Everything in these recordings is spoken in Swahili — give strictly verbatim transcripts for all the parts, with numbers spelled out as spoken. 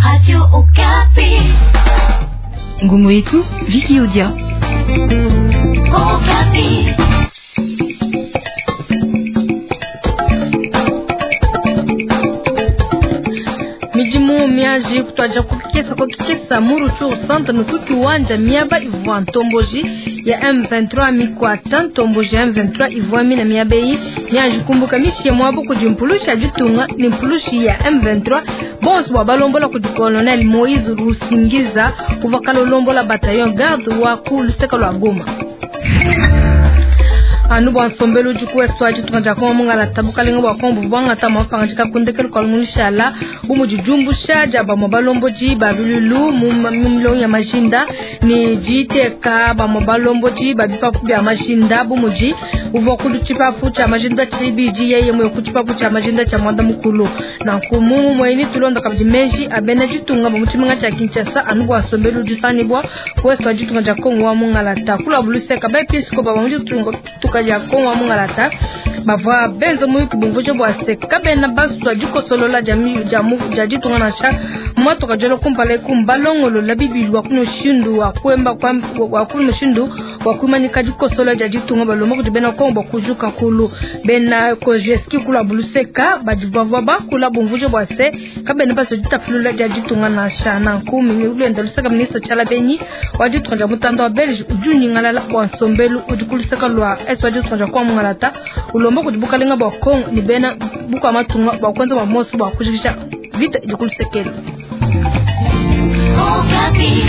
Radio Okapi. Ngumu yetu Vicky Odia. Okapi. Mijimu miaji kutwaja kukikesa kukikesa muru churu santa nukuki wanja miaba ivuwa ntomboji ya M vingt-trois mikwata ntomboji ya M vingt-trois ivuwa mina miabei miaji kumbuka mishi ya mwabu kujimpulushi ajutunga ni mpulushi ya M vingt-trois bonsu wa balombola kujikolonel Moïse Rusingiza uvakalo lombola bataillon garde wa kulu seka lwa Goma. Anubu ansombelu jukuwe swaji tukanja kwa munga la tabuka linga wakombu vwanga tama wafangajika kundekelu kwa mungishala umu jujumbu shaja ba mobalombo ji ba vilulu mumlo ya majinda ni jiteka ba mobalombo ji ba bipafu ya majinda bumu ji uvo kudu chipafu cha majinda chibi ji yeye mwe kuchipafu cha majinda cha mwanda mukulu na kumumu mweni tulonda kabji menji abena jitunga ba mchimunga cha Kinshasa. Anubu ansombelu jusani bwa kuwe swaji tukanja kwa munga la takula buluse kabai pisko ba mchimunga kaja kwa mungalata bavwa benzo muyu kibungoje bwase kabena baswa juko solola jami jamu jaji tungana sha moto kajolo kumpale kumbalongolo labibilwa kuno shindu wakwemba kwa wakuno shindu wakumani kajuko solola jaji tunga balomo kujibena kombo kujuka kulu bena kojeski kula buluseka bajibavwa ba kula bungoje bwase kabena baswa jutafulula jaji tungana sha na kumi ni ule ndalusaka ministre chala benyi waju tunga mutando wa Belge ujuni ngala kwa sombelu ujukulusaka lwa eswa tunja kwa mungalata ulomba kujibuka linga bakong ni bena buka matunga bakwenza wa mosu ba kujisha vita ijukulusekelo. Okapi.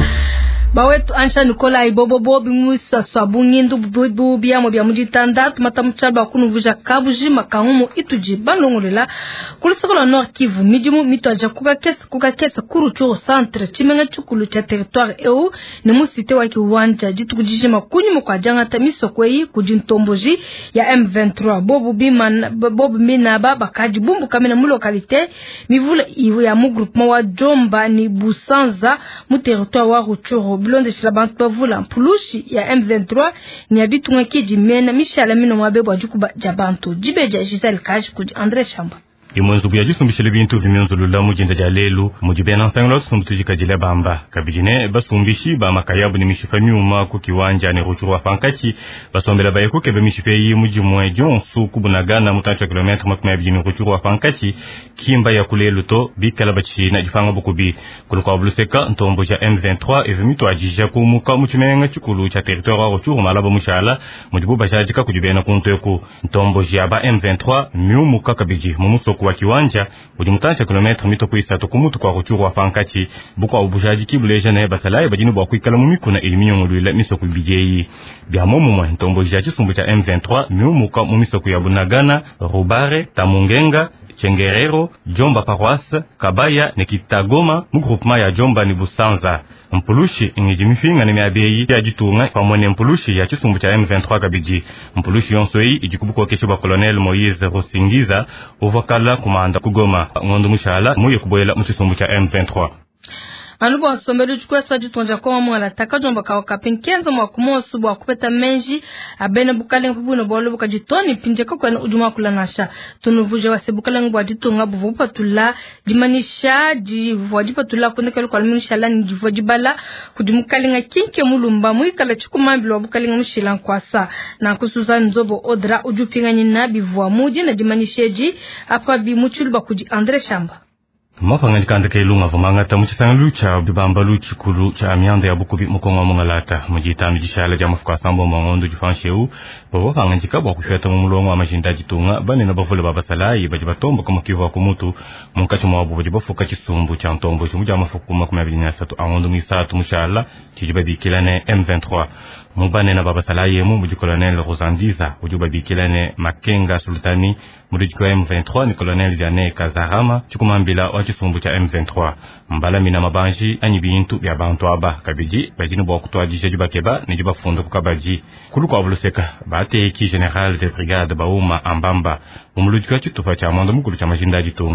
Bawetu ansha Nicola ibobo bobi musa sabungindu bubu biamo bya mujitanda tumata mchaba kunuvuja kabuji makahumu ituji balongolela kulisakolo Nord Kivu mijimu mitwaja kuka kesa kuka kesa kuruchuru centre chimenga chukulu cha territoire eu ni musite wa kiwanja jitu kujiji makunyu kwa janga tamiso kwei kujintomboji ya M vingt-trois bobu bima bobu mina baba kaji bumbu kamena mu localité mivula ivu ya mu groupement wa Jomba ni Busanza mu territoire wa Ruchuru bilonde shilabantu bavula mpulushi ya M vingt-trois ni abitunga kijimena mishala mino mabebo ajukuba jabantu jibeja Giselle Kaji kuji Andre Shamba. Imonzu buya jisumbishile bintu vimionzu lula mujinda jalelu mujibena nsanglo sumbutuji jile bamba kabijine basumbishi ba makayabu ni mishifa miuma ku kiwanja ni Ruchuru wa Fankachi basombela bayeko kebe mishifa yi mujimwe jonsu kubunagana mutancha kilometre makumi abiri ni Ruchuru wa Fankachi kimba ya kulelu to bikala bachi na jifanga bukubi kulukwa buluseka ntombo ja M vingt-trois evimitu ajija kumuka muchimenga chikulu cha territoire wa Ruchuru malaba mushala mujibu bashajika kujibena kunteku ntombo ja ba M vingt-trois miumuka kabiji mumusoko wa kiwanja ulimutansha kilometre mito kuisatu kumutu kwa Ruchuru wa Fankachi bukwa ubujaji kibuleja na basalaye bajinu bwa kuikala mumiku na ilimiyo ngulwila misoku bijeyi bia momu mwa ntombo jaji sumbu cha M vingt-trois miumuka mumisoku ya Bunagana, Rubare, Tamungenga, Chengerero, Jomba Paroisse, Kabaya, Nekitagoma, mugroupement ya Jomba ni Busanza. Mpulushi ingijimifinga ni miabeyi ya jitunga kwa mwene mpulushi ya chisumbu cha M vingt-trois kabiji. Mpulushi yonsoi ijikubuku wa kesho ba Colonel Moïse Rusingiza uvakala kumanda kugoma ngondo mushala muye kuboyela mchisumbu cha M vingt-trois. Anubu wasombelu chukwe swaji tunja kwa mwala taka jomba kawa kapinkenza mwakumo subu wakupeta menji abene bukale ngubu na bolu buka jitoni pinje kwa kwena ujuma kulanasha tunuvuje wase bukale ngubu wajitunga buvupa tula jimanisha jivu wajipa tula kundekelu kwa luminisha lani jivu wajibala kujumukale nga kinke mulumba muikala chukumambilo wabukale nga mshila nkwasa na kusuza nzobo odra ujupinga nina bivu wa muji na jimanisheji hapa bimuchuluba kuji Andre Shamba. Mafangani kanda kailunga vumanga ta muchisanga lucha bibamba luchi kulu cha amyanda ya bukubi mukonga mungalata mujita mjishala jamu fuka sambo mangondo jifansheu babo fangani kabwa kushweta mumulongo wa majinda jitunga bani na bafule baba salayi bajibatombo kama kivu wa kumutu munkachu mawabu bajibafuka chisumbu cha ntombo shimuja mafuku makumi abiri na satu angondo misatu mushala chijibabikilane M vingt-trois mubane na baba salayi mu muji Colonel Rosandiza ujubabikilane Makenga Sultani muji M vingt-trois ni Colonel Diane Kazarama chukumambila wa chisumbu cha M vingt-trois mbala mina mabanji anyibintu bya bantu aba kabiji bajinu bwa kutwajisha jubakeba ni jubafunda kukabaji kuluka obuluseka bate ki general de brigade bauma ambamba umulujika chitufa cha mondo mukulu cha majinda jitunga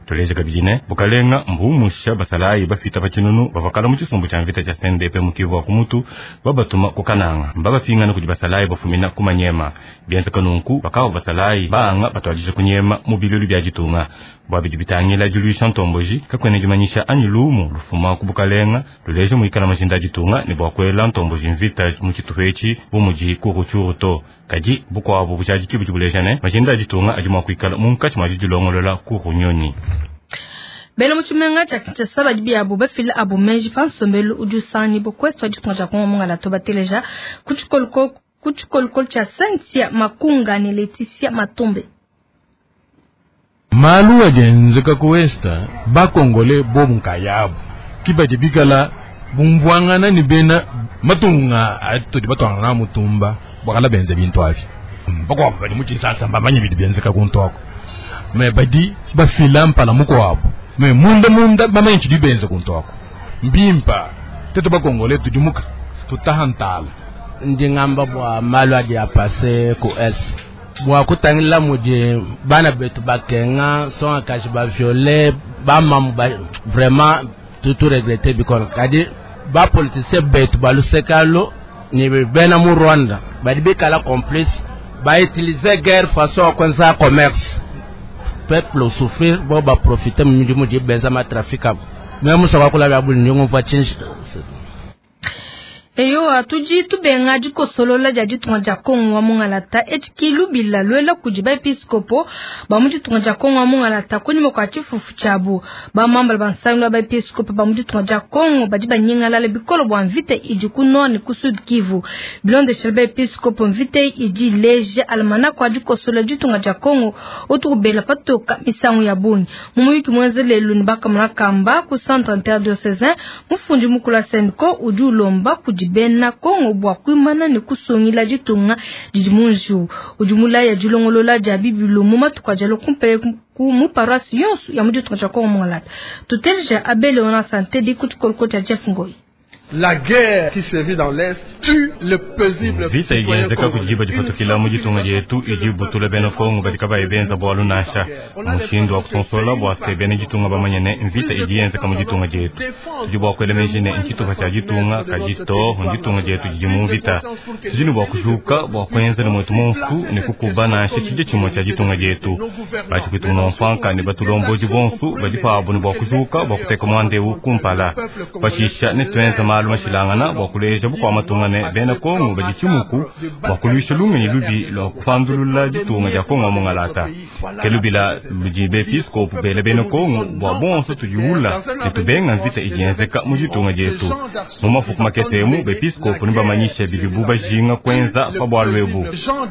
Tuleje kabijine bukalenga mbumusha basalayi bafita bakinunu bavakala mu kisumbu kya mvita kya C N D P mu Kivu kumutu babatuma kukananga mbaba pingana kuji basalayi bafumina kumanyema byenze kanunku bakawo basalayi banga batwajije kunyema mu bilulu bya gitunga bwabiji bitangila Julius Ntomboji kakwene jumanyisha anyilumu lufuma kubukalenga tuleje mu ikala majinda gitunga ni bwakwela Ntomboji mvita mu kituhechi bumuji ku ruchuruto kaji bukwabo buchaji kibu jibulejane majinda gitunga ajuma kuikala munkati majijilongolola ku runyoni. Belo mutumenga cha kinchasa bajibi abo bafila abo menji fansombelo ujusani bokwesto jitunga kwa munga la toba teleja kuchukolko kuchukolko cha Santia Makunga ni Leticia Matombe. Malu wajenzeka kuwesta bakongole bomu kayabu kibajibikala bumvwangana ni bena matunga ato di batwanga mutumba bakala benze bintu afi bakwa bali muchi sasa mbamanye bidi benzeka kuntoko me badi bafila mpala muko abo me munda munda bamanye chidi benze kuntoko mbimpa teto bakongole tudimuka tutahantala ndingamba bwa malu aje apase ku S bwa kutangila muje bana betu bakenga son akashi ba violer ba mamu ba vraiment tout tout regretter because kadi ba politicien betu balusekalo ni bena mu Rwanda badi bekala complice ba utiliser guerre façon kwanza commerce peuple souffrir bo ba profiter mu muje benza ma trafic même ça va kula ba bulu nyongo va change. Eyo atuji tubenga jikosolola jaji tunga Kongo wa mungalata etikilu bila lwela kujiba episkopo bamuji tunga Kongo wa mungalata kwenye mokwa chifufu chabu ba mamba bansangwa ba episkopo bamuji tunga Kongo bajiba nyingala le bikolo bwa mvite iji kunoni ku Sud Kivu bilonde shelba episkopo mvite iji leje almana kwa jikosolola jitunga Kongo otubela patoka misangu ya buni mumwiki mwenzele luni baka mrakamba ku centre interdiocesain mufunji mukula senko ujulomba kuji bena Kongo bwa kuimana ni kusongila jitunga jimunju ujumula ya julongolola jabibilu mumatuka jalo kumpe ku mu paroisse yonsu ya muji tunga Kongo mongalata tutelja abele ona santé di kutukolkota Jeff Ngoi. La guerre qui se vit dans l'Est tue le paisible vita igenzeka kujiba jipatukila mujitunga jetu ijibu tule beno Kongo badikaba ibenza bwa lunasha mushindo wa kusonsola bwa sebene jitunga bamanyene vita igenzeka mujitunga jetu tujibu wa kwelemejine nchituka cha jitunga kajito mujitunga jetu jijimu vita tujini bwa kujuka bwa kwenza ni mwetu monsu ni kukubana shechije chimo cha jitunga jetu bachi kutunga mfanka ni batulombo jibonsu badipa abu ni bwa kujuka bwa kuteka mwande ukumpala bashisha ni tuenza malu mashilangana wakuleja bukwa matungane bena Kongo bajichimuku wakulisha lumeni lubi lo kufandulula jitunga ja Kongo mongalata kelubila lujibe episkopo bele bena Kongo bwa bonso tujiula netubenga nvita ijenzeka mujitunga jetu mumafuku maketemu bepiskopo nibamanyisha bibibuba jinga kwenza pabwalwebu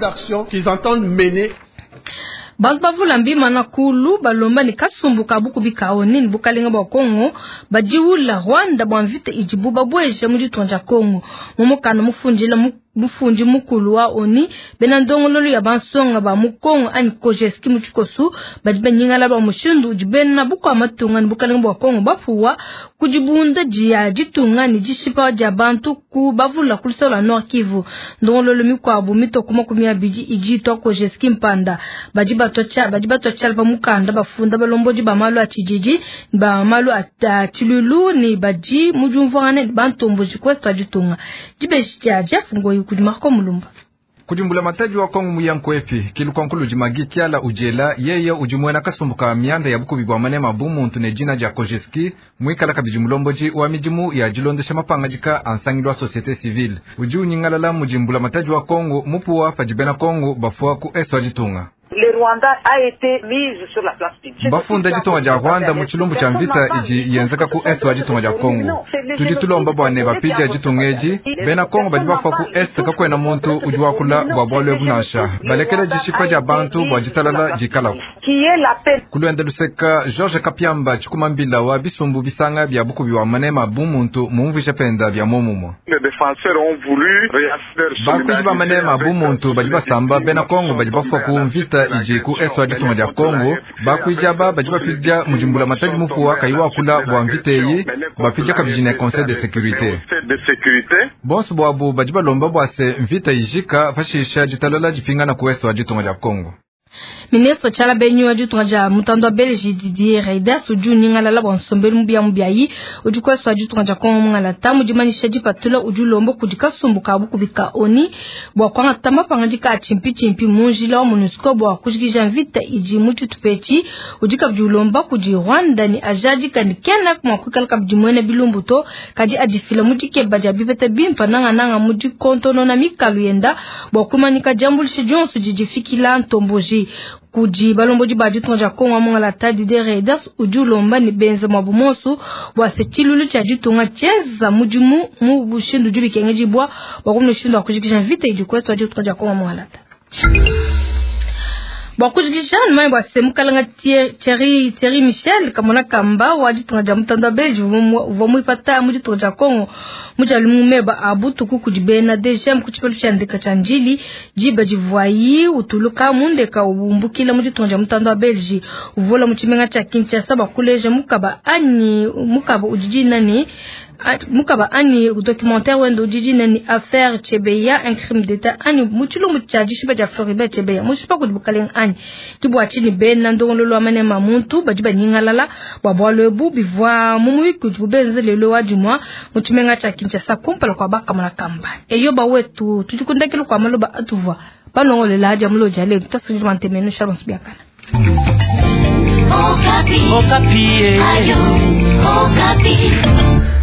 Bazbavula mbima na kulu balomba ni kasumbu kabuku bikaoni ni bukalinga bwa Kongo bajiula Rwanda bwa mvite ijibuba bweje mujitunga Kongo mumukana mufunjila mufunji mukulu wa oni benandongololo ya bansonga ba mukongo ani kojeski muchikosu bajiba nyingala ba mushindu ujibena buku amatunga ni bukalinga bwa Kongo bafuwa kujibunda jia jitunga ni jishipa ja bantu ku bavula kulisola Nord Kivu ndongololo mikwa abu mito kuma kumia biji ijito kojeski mpanda bajiba tocha bajiba tocha ba mukanda bafunda balomboji ba malu achijiji ba malu atilulu ni baji mujumvane bantomboji kwesta jitunga jibeja Jeff Ngoi kudimako mulumba kujumbula mataji wa Kongo muyanko epi kilukonkulu jimagi kiala ujela yeye ujumwena kasumbuka mianda ya buku bibwa manema bumu ntune jina ja Kojeski mwikala kabijimulomboji wa mijimu ya jilondesha mapanga jika ansangilwa societe civile uju nyingalala mujimbula mataji wa Kongo mupuwa pajibena Kongo bafua ku eswa jitunga. Le Rwanda a été mise sur la place publique. Bafunda jitunga ja Rwanda mu chilumbu cha mvita iji yenzeka ku est wa jitunga ja Kongo. Tujitulomba bwane bapija jitungeji bena Kongo bajibafa ku est kakwena muntu ujwa kula bwa bwalwe bunasha. Balekele jishipa ja bantu bwa jitalala jikala. Kuluenda luseka George Kapiamba chikumambila wa bisumbu bisanga bya buku biwa manema bumuntu mumvisha penda bya momumo. Les défenseurs ont voulu réaffirmer bakujiba manema bumuntu bajiba samba bena Kongo bajibafa ku mvita ije ku eswa jitunga ja Kongo bakwijaba bajiba pija mujimbula mataji mufuwa kaiwa kula bwa mviteyi bapija kabijine conseil de sécurité bonsu bwabu bajiba lomba bwase mvita ijika fashisha jitalala jipingana ku eswa jitunga ja Kongo. Ministre chala benyu aju tunja mutando Belgique Didier Reynders uju ningala la bonsombelu mbia mbiayi uju kwa swaju tunja kwa mungala tamu jimanisha jipatula uju lombo kudika sumbuka buku bika oni bwa kwa tama pangajika chimpi chimpi munjila wa MONUSCO bwa kujikija vita iji mutu tupechi ujika bjulomba kuji Rwanda ni ajaji kandi kena kuma kukalka bjimwene bilumbuto kaji ajifila mujike baja bipete bimfa nanga nanga muji kontono na mikalu yenda bwa kumanika jambul shijonsu jijifikila ntomboji kuji balomboji badi tonja konga mongala tadi de Reynders uju lomba ni benza mabumosu wa setilulu cha jitunga cheza mujimu mu bushindu jubi kengeji bwa wakumno shindu akujikisha vita iji kwestu wa jitu tonja konga mongala ta bakujikisha nmai bwa semukalanga Thierry Thierry Michel kamona kamba wadi tonja mutanda Belgique vomu ipata muji tonja kongo muja lumumeba abutu kukujibena dejem kuchipelu chandika chanjili jiba jivoyi utuluka munde ka ubumbukila muji tonja mutanda Belgique uvola muchimenga cha Kinshasa bakuleje mukaba ani mukaba ujiji nani mukaba ani documentaire wendo ujiji nani affaire Chebeya un crime d'état ani muchilo muchaji shiba ja Floribert Chebeya mushipa kudibukaleng ani kibwa chini bena ndongolo amane mamuntu bajiba ningalala babwalebu bivwa mumuyi kujubenze lelo wajumwa muchimenga cha Kinshasa kumpala kwa baka malakamba eyo ba wetu tujikundekelo kwa maloba atuvwa banongole laja mulo jale tutasujima ntemeno Sharon Sibiakana Okapi Okapi Ayo Okapi